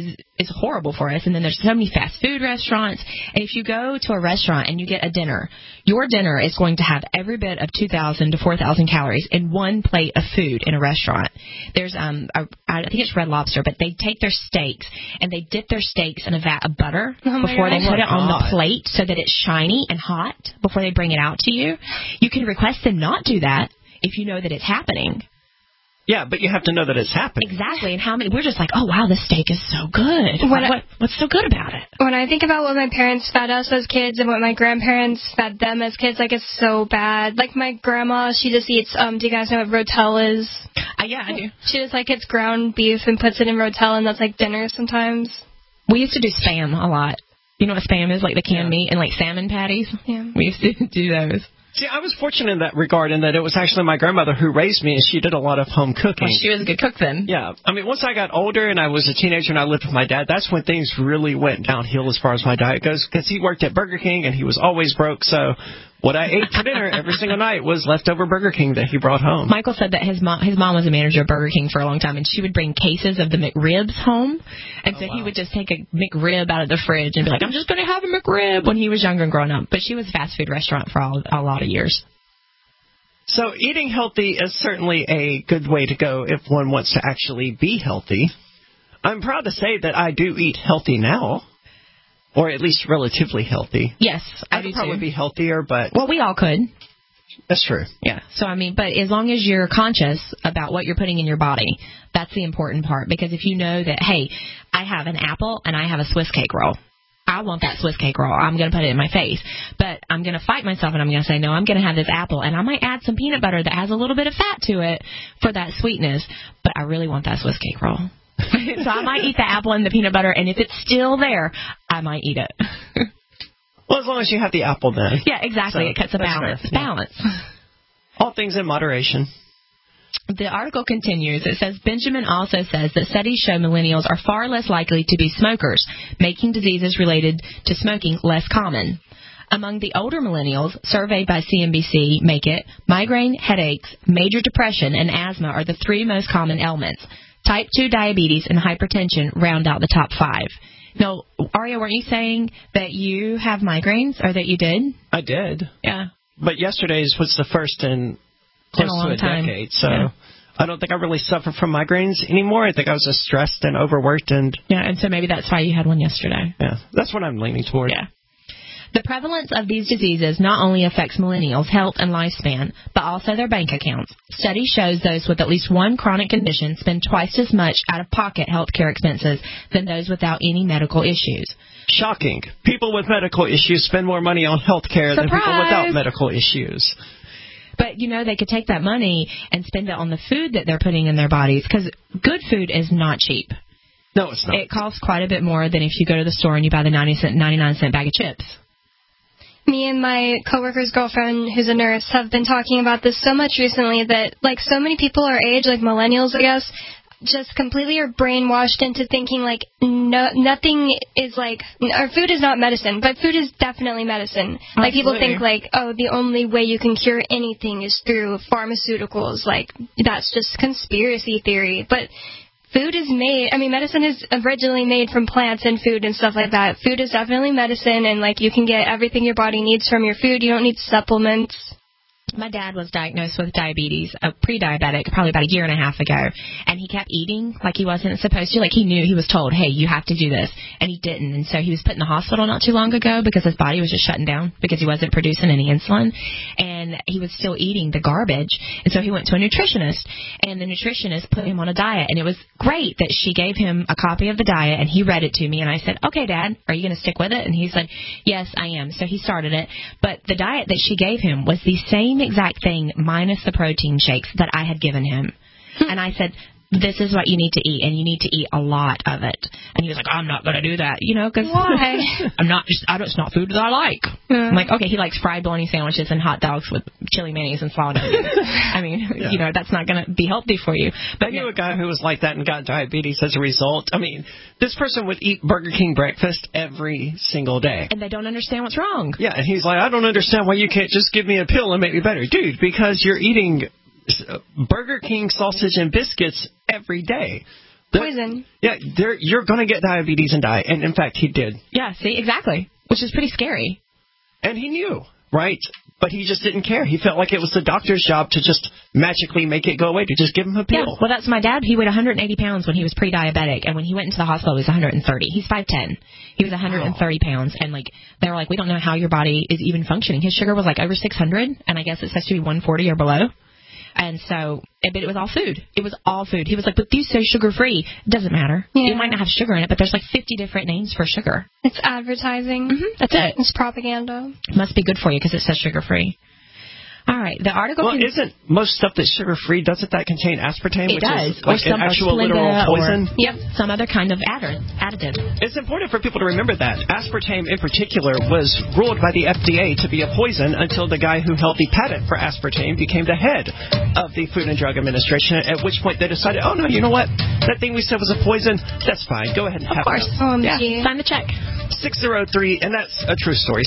is horrible for us. And then there's so many fast food restaurants. And if you go to a restaurant and you get a dinner, your dinner is going to have every bit of 2,000 to 4,000 calories in one plate of food in a restaurant. There's, I think it's Red Lobster, but they take their steaks and they dip their steaks in a vat of butter before they put it on the plate so that it's shiny and hot before they bring it out to you. You can request them not do that if you know that it's happening. Yeah, but you have to know that it's happening. Exactly, and how many? We're just like, oh wow, this steak is so good. What's so good about it? When I think about what my parents fed us as kids and what my grandparents fed them as kids, like it's so bad. Like my grandma, she just eats. Do you guys know what Rotel is? Yeah, I do. She just like gets ground beef and puts it in Rotel, and that's like dinner sometimes. We used to do Spam a lot. You know what Spam is? Like the canned meat and like salmon patties. Yeah, we used to do those. See, I was fortunate in that regard in that it was actually my grandmother who raised me, and she did a lot of home cooking. Well, she was a good cook then. Yeah. I mean, once I got older and I was a teenager and I lived with my dad, that's when things really went downhill as far as my diet goes, because he worked at Burger King and he was always broke, so what I ate for dinner every single night was leftover Burger King that he brought home. Michael said that his mom was a manager at Burger King for a long time, and she would bring cases of the McRibs home, and so he would just take a McRib out of the fridge and be like, I'm just going to have a McRib, when he was younger and growing up. But she was a fast food restaurant for a lot of years. So eating healthy is certainly a good way to go if one wants to actually be healthy. I'm proud to say that I do eat healthy now, or at least relatively healthy. Yes, I could probably be healthier, but... Well, we all could. That's true. Yeah. So, I mean, but as long as you're conscious about what you're putting in your body, that's the important part. Because if you know that, hey, I have an apple and I have a Swiss cake roll. I want that Swiss cake roll. I'm going to put it in my face. But I'm going to fight myself and I'm going to say, no, I'm going to have this apple. And I might add some peanut butter that has a little bit of fat to it for that sweetness. But I really want that Swiss cake roll. So I might eat the apple and the peanut butter. And if it's still there, I might eat it. Well, as long as you have the apple then. Yeah, exactly. So it cuts a balance. Fair. Balance. All things in moderation. The article continues. It says, Benjamin also says that studies show millennials are far less likely to be smokers, making diseases related to smoking less common. Among the older millennials surveyed by CNBC make it, migraine, headaches, major depression, and asthma are the three most common ailments. Type 2 diabetes and hypertension round out the top 5. Now, Aria, weren't you saying that you have migraines, or that you did? I did. Yeah. But yesterday's was the first in close to a decade, so I don't think I really suffer from migraines anymore. I think I was just stressed and overworked. And so maybe that's why you had one yesterday. Yeah, that's what I'm leaning toward. Yeah. The prevalence of these diseases not only affects millennials' health and lifespan, but also their bank accounts. Study shows those with at least one chronic condition spend twice as much out-of-pocket healthcare expenses than those without any medical issues. Shocking. People with medical issues spend more money on healthcare than people without medical issues. But, they could take that money and spend it on the food that they're putting in their bodies, because good food is not cheap. No, it's not. It costs quite a bit more than if you go to the store and you buy the 99-cent bag of chips. Me and my coworker's girlfriend, who's a nurse, have been talking about this so much recently that, like, so many people our age, like millennials, I guess, just completely are brainwashed into thinking, like, nothing is, like, our food is not medicine, but food is definitely medicine. Absolutely. Like, people think, like, oh, the only way you can cure anything is through pharmaceuticals. Like, that's just conspiracy theory. But food is made, I mean, medicine is originally made from plants and food and stuff like that. Food is definitely medicine, and, like, you can get everything your body needs from your food. You don't need supplements. My dad was diagnosed with diabetes, pre-diabetic, probably about a year and a half ago, and he kept eating like he wasn't supposed to. Like, he knew, he was told, hey, you have to do this, and he didn't. And so he was put in the hospital not too long ago because his body was just shutting down because he wasn't producing any insulin, and he was still eating the garbage. And so he went to a nutritionist, and the nutritionist put him on a diet, and it was great that she gave him a copy of the diet, and he read it to me, and I said, okay, Dad, are you going to stick with it? And he said, yes, I am. So he started it, but the diet that she gave him was the same exact thing minus the protein shakes that I had given him. And I said, this is what you need to eat, and you need to eat a lot of it. And he was like, I'm not going to do that, you know, because why? It's not food that I like. I'm like, okay, he likes fried bologna sandwiches and hot dogs with chili mayonnaise and slaw onions. I mean, you know, that's not going to be healthy for you. But I knew a guy who was like that and got diabetes as a result. I mean, this person would eat Burger King breakfast every single day. And they don't understand what's wrong. Yeah, and he's like, I don't understand why you can't just give me a pill and make me better. Dude, because you're eating Burger King sausage and biscuits every day. Poison. Yeah, you're going to get diabetes and die. And, in fact, he did. Yeah, see, exactly. Which is pretty scary. And he knew, right? But he just didn't care. He felt like it was the doctor's job to just magically make it go away, to just give him a pill. Yeah, well, that's my dad. He weighed 180 pounds when he was pre-diabetic. And when he went into the hospital, he was 130. He's 5'10". He was 130 pounds. And, like, they were like, we don't know how your body is even functioning. His sugar was, like, over 600. And I guess it's supposed to be 140 or below. And so, but it was all food. It was all food. He was like, but these say sugar-free. It doesn't matter. Yeah. It might not have sugar in it, but there's like 50 different names for sugar. It's advertising. Mm-hmm. That's it. It's propaganda. Must be good for you because it says sugar-free. All right, the article. Well, isn't most stuff that's sugar-free, doesn't that contain aspartame, which is like an actual literal poison? Some other kind of additive. It's important for people to remember that. Aspartame, in particular, was ruled by the FDA to be a poison until the guy who held the patent for aspartame became the head of the Food and Drug Administration, at which point they decided, oh, no, you know what? That thing we said was a poison, that's fine. Go ahead and have it. Of course. Sign the check. 603, and that's a true story,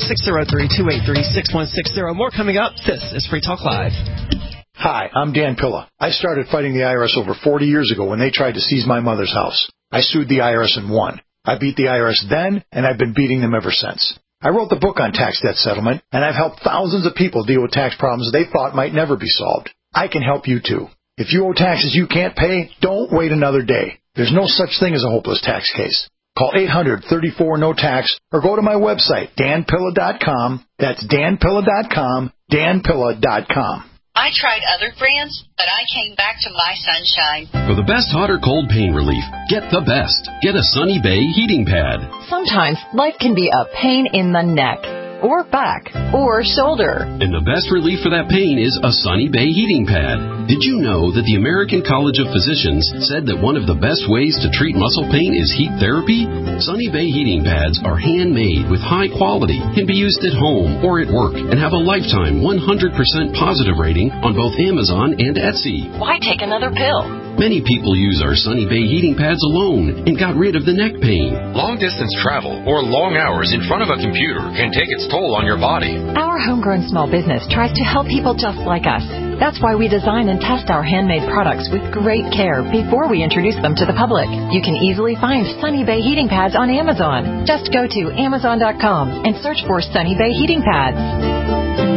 603-283-6160. More coming up. This is Free Talk Live. Hi, I'm Dan Pilla. I started fighting the IRS over 40 years ago when they tried to seize my mother's house. I sued the IRS and won. I beat the IRS then, and I've been beating them ever since. I wrote the book on tax debt settlement, and I've helped thousands of people deal with tax problems they thought might never be solved. I can help you too. If you owe taxes you can't pay, don't wait another day. There's no such thing as a hopeless tax case. Call 800-34-NO-TAX or go to my website, danpilla.com. That's danpilla.com, danpilla.com. I tried other brands, but I came back to My Sunshine. For the best hot or cold pain relief, get the best. Get a Sunny Bay heating pad. Sometimes life can be a pain in the neck, or back, or shoulder. And the best relief for that pain is a Sunny Bay heating pad. Did you know that the American College of Physicians said that one of the best ways to treat muscle pain is heat therapy? Sunny Bay heating pads are handmade with high quality, can be used at home or at work, and have a lifetime 100% positive rating on both Amazon and Etsy. Why take another pill? Many people use our Sunny Bay heating pads alone and got rid of the neck pain. Long-distance travel or long hours in front of a computer can take its toll on your body. Our homegrown small business tries to help people just like us. That's why we design and test our handmade products with great care before we introduce them to the public. You can easily find Sunny Bay heating pads on Amazon. Just go to Amazon.com and search for Sunny Bay heating pads.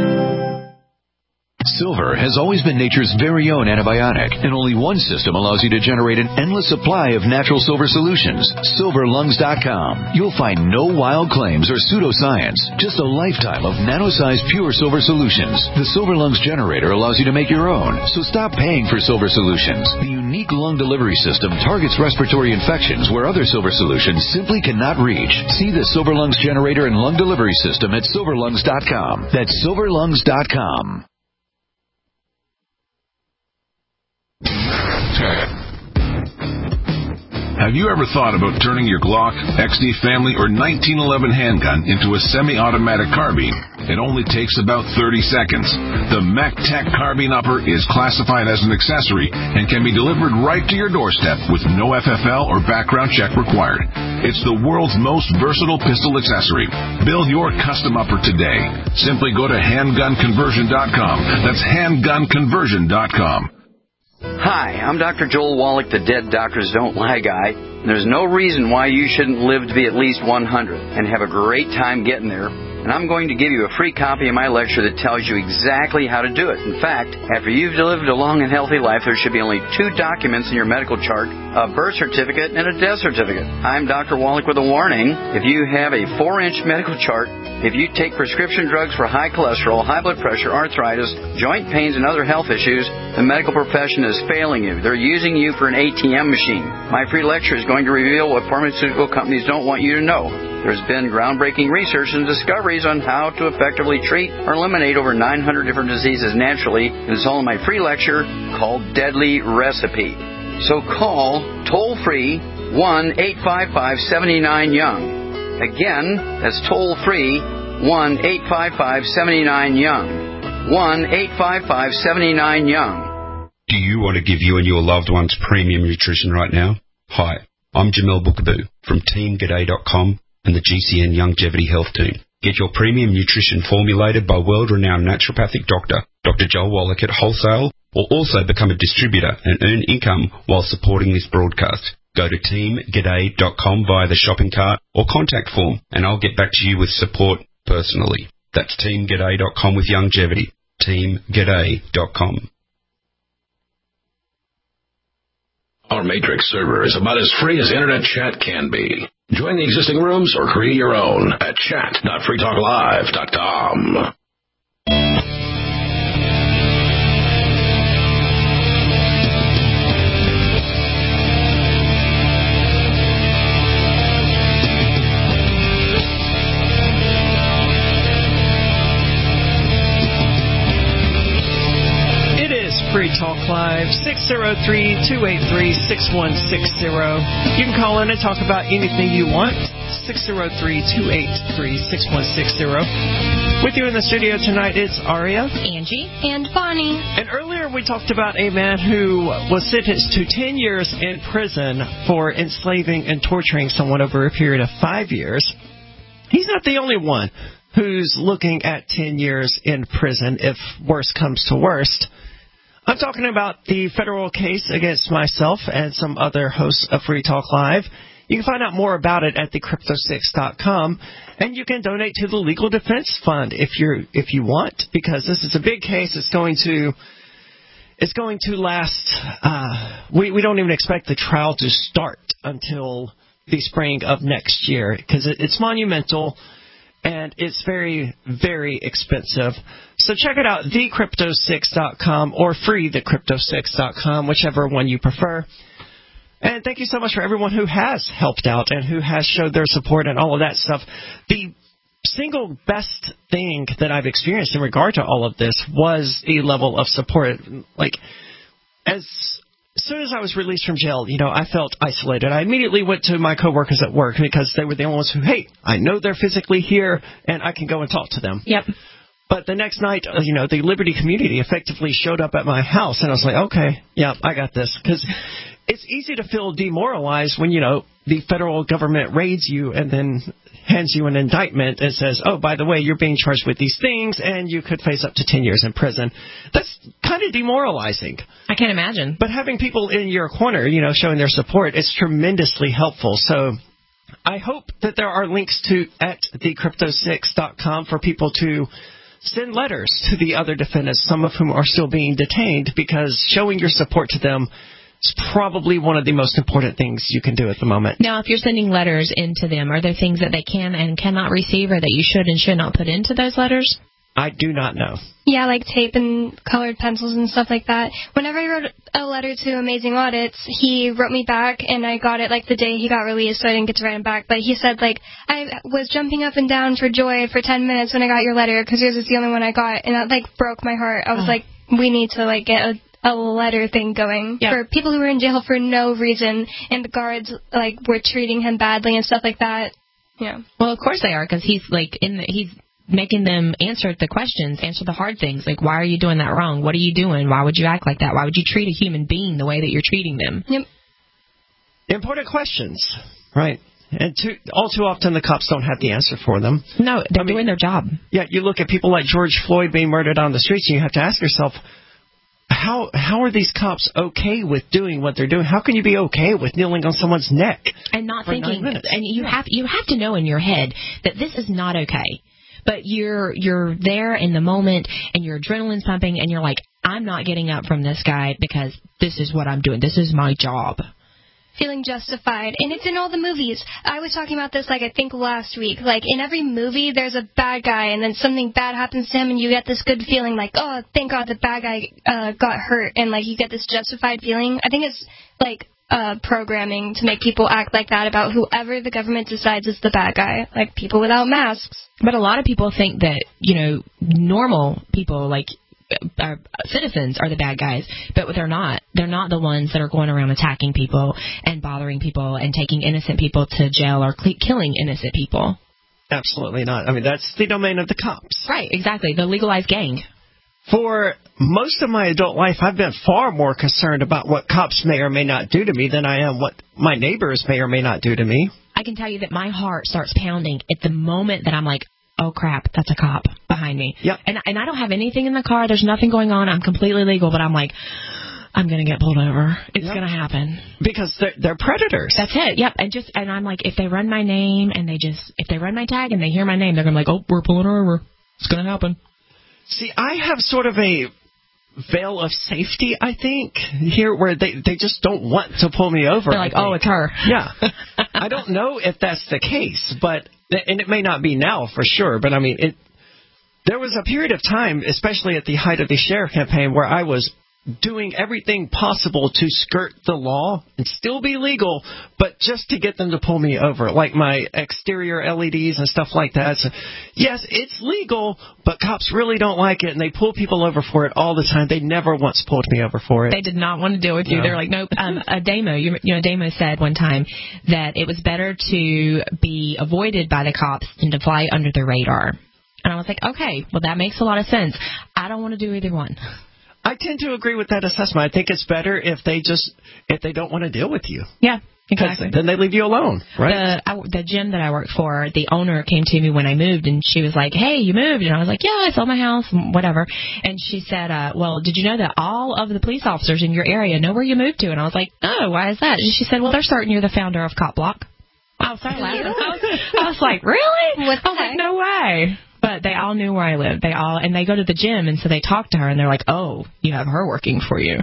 Silver has always been nature's very own antibiotic, and only one system allows you to generate an endless supply of natural silver solutions. SilverLungs.com. You'll find no wild claims or pseudoscience, just a lifetime of nano-sized pure silver solutions. The Silver Lungs generator allows you to make your own, so stop paying for silver solutions. The unique lung delivery system targets respiratory infections where other silver solutions simply cannot reach. See the Silver Lungs generator and lung delivery system at SilverLungs.com. That's SilverLungs.com. 10, Have you ever thought about turning your Glock, XD Family, or 1911 handgun into a semi-automatic carbine? It only takes about 30 seconds. The MacTech Carbine Upper is classified as an accessory and can be delivered right to your doorstep with no FFL or background check required. It's the world's most versatile pistol accessory. Build your custom upper today. Simply go to handgunconversion.com. That's handgunconversion.com. Hi, I'm Dr. Joel Wallach, the Dead Doctors Don't Lie guy. There's no reason why you shouldn't live to be at least 100 and have a great time getting there. And I'm going to give you a free copy of my lecture that tells you exactly how to do it. In fact, after you've lived a long and healthy life, there should be only 2 documents in your medical chart, a birth certificate and a death certificate. I'm Dr. Wallach with a warning. If you have a 4-inch medical chart, if you take prescription drugs for high cholesterol, high blood pressure, arthritis, joint pains, and other health issues, the medical profession is failing you. They're using you for an ATM machine. My free lecture is going to reveal what pharmaceutical companies don't want you to know. There's been groundbreaking research and discoveries on how to effectively treat or eliminate over 900 different diseases naturally. And it's all in my free lecture called Deadly Recipe. So call toll-free 1-855-79-YOUNG. Again, that's toll-free 1-855-79-YOUNG. 1-855-79-YOUNG. Do you want to give you and your loved ones premium nutrition right now? Hi, I'm Jamel Bookaboo from TeamGaday.com and the GCN Longevity Health Team. Get your premium nutrition formulated by world-renowned naturopathic doctor, Dr. Joel Wallach at wholesale, or also become a distributor and earn income while supporting this broadcast. Go to TeamGaday.com via the shopping cart or contact form, and I'll get back to you with support personally. That's TeamGaday.com with longevity. TeamGaday.com. Our Matrix server is about as free as internet chat can be. Join the existing rooms or create your own at chat.freetalklive.com. Free Talk Live, 603-283-6160. You can call in and talk about anything you want, 603-283-6160. With you in the studio tonight, it's Aria, Angie, and Bonnie. And earlier we talked about a man who was sentenced to 10 years in prison for enslaving and torturing someone over a period of 5 years. He's not the only one who's looking at 10 years in prison if worse comes to worst. I'm talking about the federal case against myself and some other hosts of Free Talk Live. You can find out more about it at thecrypto6.com, and you can donate to the Legal Defense Fund if you want, because this is a big case. It's going to last. We don't even expect the trial to start until the spring of next year, because it's monumental. And it's very, very expensive. So check it out, thecrypto6.com or freethecrypto6.com, whichever one you prefer. And thank you so much for everyone who has helped out and who has showed their support and all of that stuff. The single best thing that I've experienced in regard to all of this was the level of support. Like, as soon as I was released from jail, I felt isolated. I immediately went to my coworkers at work because they were the only ones who, hey, I know they're physically here and I can go and talk to them. Yep. But the next night, the Liberty community effectively showed up at my house, and I was like, okay, yeah, I got this. Because it's easy to feel demoralized when, the federal government raids you and then hands you an indictment and says, oh, by the way, you're being charged with these things and you could face up to 10 years in prison. That's kind of demoralizing. I can imagine. But having people in your corner, showing their support, is tremendously helpful. So I hope that there are links at thecrypto6.com for people to send letters to the other defendants, some of whom are still being detained, because showing your support to them is probably one of the most important things you can do at the moment. Now, if you're sending letters into them, are there things that they can and cannot receive, or that you should and should not put into those letters? I do not know. Yeah, like tape and colored pencils and stuff like that. Whenever I wrote a letter to Amazing Audits, he wrote me back, and I got it the day he got released, so I didn't get to write him back. But he said, I was jumping up and down for joy for 10 minutes when I got your letter, because yours is the only one I got, and that, broke my heart. I was like, we need to, get a letter thing going for people who were in jail for no reason, and the guards like were treating him badly and stuff like that. Yeah. Well, of course they are, because he's like he's making them answer the questions, answer the hard things. Like, why are you doing that wrong? What are you doing? Why would you act like that? Why would you treat a human being the way that you're treating them? Yep. Important questions, right? And all too often the cops don't have the answer for them. No, they're doing their job. Yeah, you look at people like George Floyd being murdered on the streets, and you have to ask yourself, how are these cops okay with doing what they're doing? How can you be okay with kneeling on someone's neck and not for thinking? 9 minutes? And you have to know in your head that this is not okay. But you're there in the moment, and your adrenaline's pumping, and you're like, I'm not getting up from this guy because this is what I'm doing. This is my job. Feeling justified. And it's in all the movies. I was talking about this, like, I think last week. Like, in every movie, there's a bad guy, and then something bad happens to him, and you get this good feeling, like, oh, thank God the bad guy got hurt, and, like, you get this justified feeling. I think it's, like, programming to make people act like that about whoever the government decides is the bad guy, like people without masks. But a lot of people think that, normal people, like, citizens are the bad guys, but they're not. They're not the ones that are going around attacking people and bothering people and taking innocent people to jail or killing innocent people. Absolutely not. I mean, that's the domain of the cops. Right, exactly. The legalized gang. For most of my adult life, I've been far more concerned about what cops may or may not do to me than I am what my neighbors may or may not do to me. I can tell you that my heart starts pounding at the moment that I'm like, oh, crap, that's a cop behind me. Yep. And I don't have anything in the car. There's nothing going on. I'm completely legal, but I'm like, I'm going to get pulled over. It's going to happen. Because they're predators. That's it. Yep. And I'm like, if they run my name and if they run my tag and they hear my name, they're going to be like, oh, we're pulling her over. It's going to happen. See, I have sort of a veil of safety, I think, here where they just don't want to pull me over. They're like, oh, it's her. Yeah. I don't know if that's the case, and it may not be now for sure, but I mean, there was a period of time, especially at the height of the sheriff campaign, where I was doing everything possible to skirt the law and still be legal, but just to get them to pull me over, like my exterior LEDs and stuff like that. So, yes, it's legal, but cops really don't like it, and they pull people over for it all the time. They never once pulled me over for it. They did not want to deal with you. No. They're like, nope. Damo said one time that it was better to be avoided by the cops than to fly under the radar. And I was like, okay, well, that makes a lot of sense. I don't want to do either one. I tend to agree with that assessment. I think it's better if they don't want to deal with you. Yeah, exactly. Then they leave you alone, right? The gym that I worked for, the owner came to me when I moved, and she was like, hey, you moved? And I was like, yeah, I sold my house, whatever. And she said, well, did you know that all of the police officers in your area know where you moved to? And I was like, oh, why is that? And she said, well, they're certain you're the founder of Cop Block. I started laughing. I was like, really? I was like, no way. But they all knew where I lived. And they go to the gym, and so they talk to her, and they're like, oh, you have her working for you.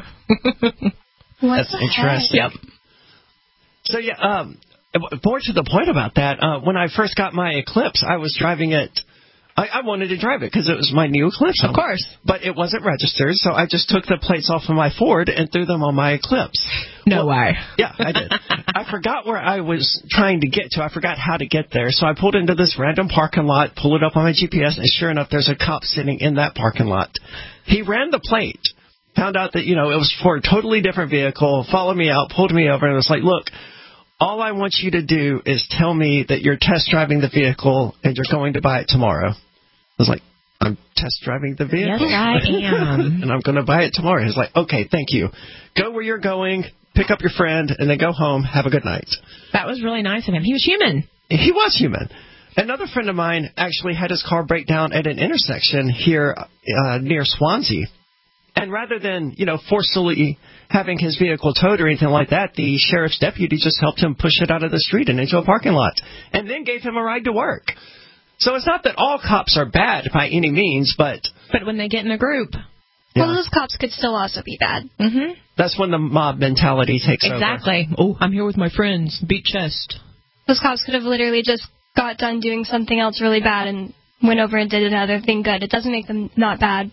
That's interesting. Yep. So, yeah, more to the point about that, when I first got my Eclipse, I was driving it. I wanted to drive it because it was my new Eclipse. Of course. But it wasn't registered, so I just took the plates off of my Ford and threw them on my Eclipse. No way. Yeah, I did. I forgot where I was trying to get to. I forgot how to get there. So I pulled into this random parking lot, pulled it up on my GPS, and sure enough, there's a cop sitting in that parking lot. He ran the plate, found out that, it was for a totally different vehicle, followed me out, pulled me over, and was like, look, all I want you to do is tell me that you're test driving the vehicle and you're going to buy it tomorrow. I was like, I'm test driving the vehicle. Yes, I am. And I'm going to buy it tomorrow. He's like, okay, thank you. Go where you're going, pick up your friend, and then go home. Have a good night. That was really nice of him. He was human. He was human. Another friend of mine actually had his car break down at an intersection here near Swansea. And rather than, forcefully having his vehicle towed or anything like that, the sheriff's deputy just helped him push it out of the street and into a parking lot and then gave him a ride to work. So it's not that all cops are bad by any means, but when they get in a group. Yeah. Well, those cops could still also be bad. Mm-hmm. That's when the mob mentality takes over. Exactly. Oh, I'm here with my friends. Beat chest. Those cops could have literally just got done doing something else really bad and went over and did another thing good. It doesn't make them not bad.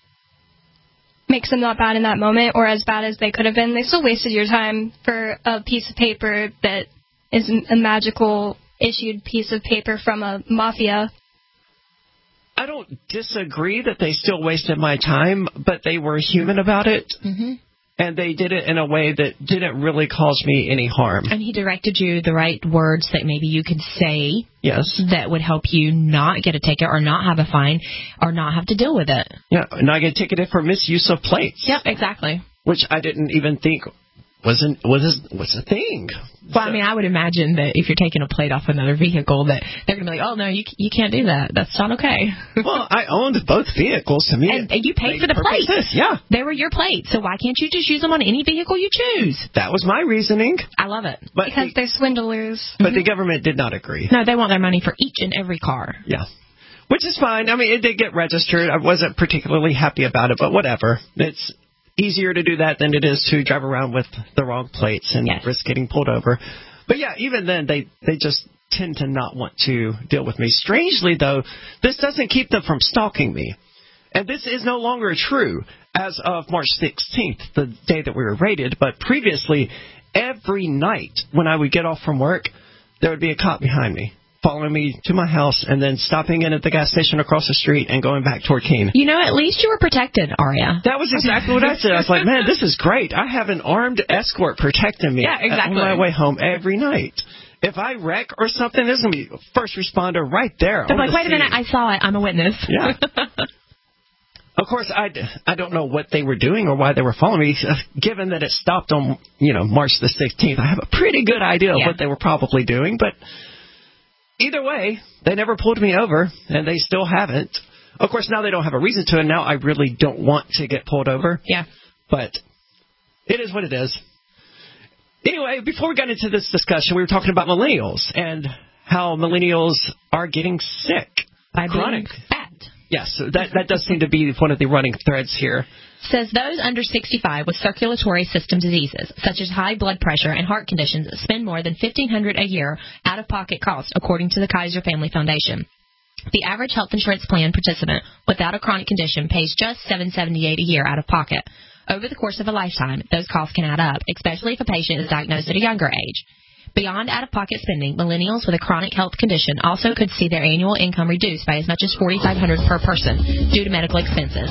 Makes them not bad in that moment or as bad as they could have been. They still wasted your time for a piece of paper that is a magical issued piece of paper from a mafia. I don't disagree that they still wasted my time, but they were human about it. Mm-hmm. And they did it in a way that didn't really cause me any harm. And he directed you the right words that maybe you could say. Yes. That would help you not get a ticket or not have a fine or not have to deal with it. Yeah, not get ticketed for misuse of plates. Yep, exactly. Which I didn't even think was a thing. Well, I mean, I would imagine that if you're taking a plate off another vehicle, that they're going to be like, oh, no, you can't do that. That's not okay. Well, I owned both vehicles. To me, and you paid for the plates. Yeah. They were your plates, so why can't you just use them on any vehicle you choose? That was my reasoning. I love it. But because they're swindlers. But the government did not agree. No, they want their money for each and every car. Yeah. Which is fine. I mean, it did get registered. I wasn't particularly happy about it, but whatever. It's easier to do that than it is to drive around with the wrong plates and risk getting pulled over. But yeah, even then, they just tend to not want to deal with me. Strangely, though, this doesn't keep them from stalking me. And this is no longer true as of March 16th, the day that we were raided. But previously, every night when I would get off from work, there would be a cop behind me, following me to my house and then stopping in at the gas station across the street and going back toward Keene. You know, at least you were protected, Aria. That was exactly what I said. I was like, man, this is great. I have an armed escort protecting me on my way home every night. If I wreck or something, there's going to be a first responder right there. They're like, wait a minute, I saw it. I'm a witness. Yeah. Of course, I don't know what they were doing or why they were following me. Given that it stopped on, March the 16th, I have a pretty good idea of what they were probably doing, but either way, they never pulled me over, and they still haven't. Of course, now they don't have a reason to, and now I really don't want to get pulled over. Yeah. But it is what it is. Anyway, before we got into this discussion, we were talking about millennials and how millennials are getting sick. By chronic. being fat. Yes, so that does seem to be one of the running threads here. Says those under 65 with circulatory system diseases, such as high blood pressure and heart conditions, spend more than $1,500 a year out-of-pocket cost, according to the Kaiser Family Foundation. The average health insurance plan participant without a chronic condition pays just $778 a year out of pocket. Over the course of a lifetime, those costs can add up, especially if a patient is diagnosed at a younger age. Beyond out-of-pocket spending, millennials with a chronic health condition also could see their annual income reduced by as much as $4,500 per person due to medical expenses.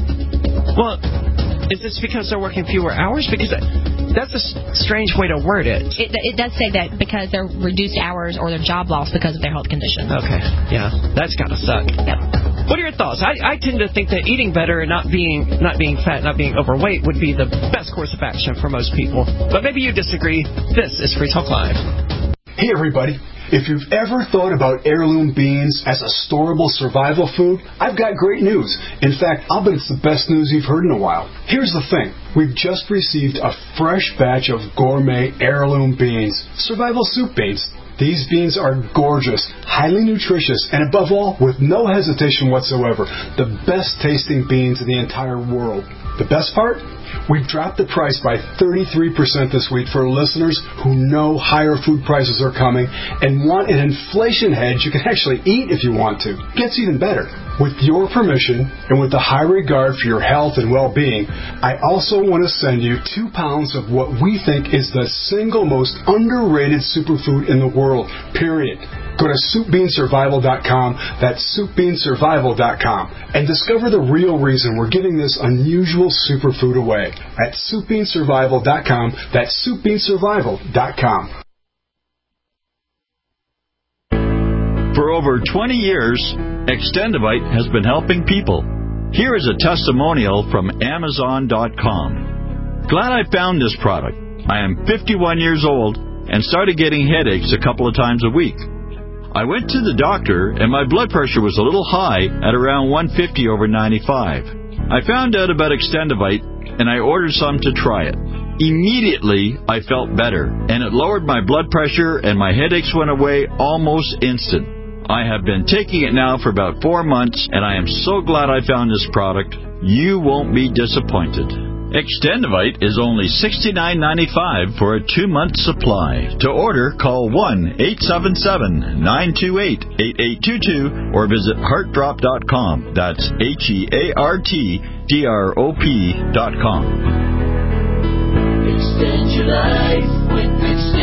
Well, is this because they're working fewer hours? Because that's a strange way to word it. It does say that because they're reduced hours or their job loss because of their health condition. Okay, yeah, that's gotta suck. Yep. What are your thoughts? I tend to think that eating better and not being fat, not being overweight would be the best course of action for most people. But maybe you disagree. This is Free Talk Live. Hey, everybody. If you've ever thought about heirloom beans as a storable survival food, I've got great news. In fact, I'll bet it's the best news you've heard in a while. Here's the thing. We've just received a fresh batch of gourmet heirloom beans, survival soup beans. These beans are gorgeous, highly nutritious, and above all, with no hesitation whatsoever, the best tasting beans in the entire world. The best part? We've dropped the price by 33% this week for listeners who know higher food prices are coming and want an inflation hedge you can actually eat if you want to. Gets even better. With your permission and with the high regard for your health and well-being, I also want to send you 2 pounds of what we think is the single most underrated superfood in the world, period. Go to SoupBeanSurvival.com, that's SoupBeanSurvival.com, and discover the real reason we're giving this unusual superfood away at SoupBeanSurvival.com, that's SoupBeanSurvival.com. For over 20 years, Extendivite has been helping people. Here is a testimonial from Amazon.com. Glad I found this product. I am 51 years old and started getting headaches a couple of times a week. I went to the doctor and my blood pressure was a little high at around 150/95. I found out about Extendivite and I ordered some to try it. Immediately, I felt better and it lowered my blood pressure and my headaches went away almost instant. I have been taking it now for about 4 months and I am so glad I found this product. You won't be disappointed. Extendivite is only $69.95 for a 2-month supply. To order, call 1-877-928-8822 or visit heartdrop.com. That's HEARTDROP.com. Extend your life with Extendivite.